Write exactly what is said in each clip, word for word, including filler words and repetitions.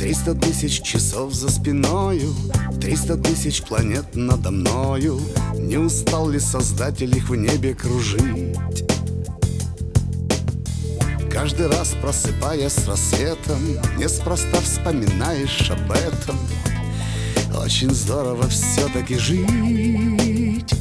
Триста тысяч часов за спиною, триста тысяч планет надо мною. Не устал ли Создатель их в небе кружить? Каждый раз, просыпаясь с рассветом, неспроста вспоминаешь об этом. Очень здорово все-таки жить.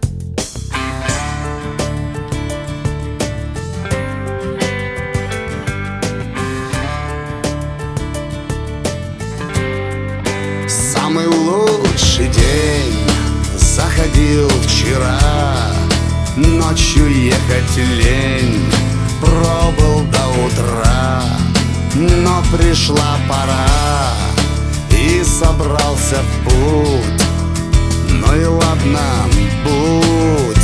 Самый лучший день заходил вчера. Ночью ехать лень, пробыл до утра. Но пришла пора, и собрался в путь. Ну и ладно, будь.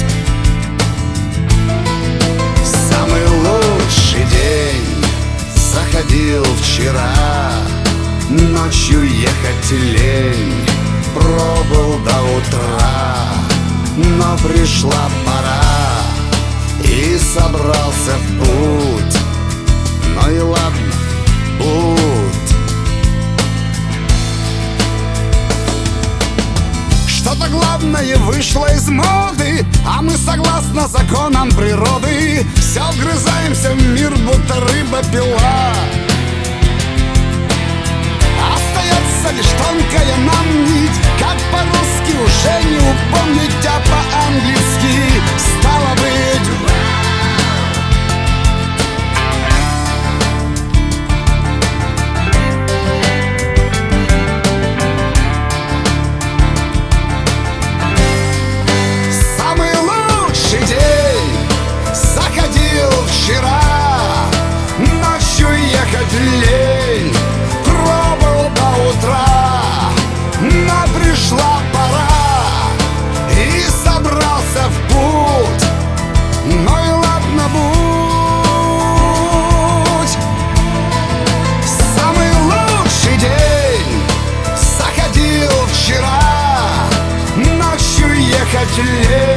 Самый лучший день заходил вчера. Ночью ехать лень, пробыл до утра. Но пришла пора, и собрался в путь. Ну и ладно, будь. Что-то главное вышло из моды, а мы согласно законам природы все вгрызаемся в мир, будто рыба-пила. Остается лишь тонкая нам нить, как по-русски уже не упомнить, а по-английски стало быть. Самый лучший день заходил вчера. Ночью ехать лень, пробыл до утра. Но пришла пора, и собрался в путь. Ну и ладно, будь. Самый лучший день заходил вчера. Ночью ехать лень,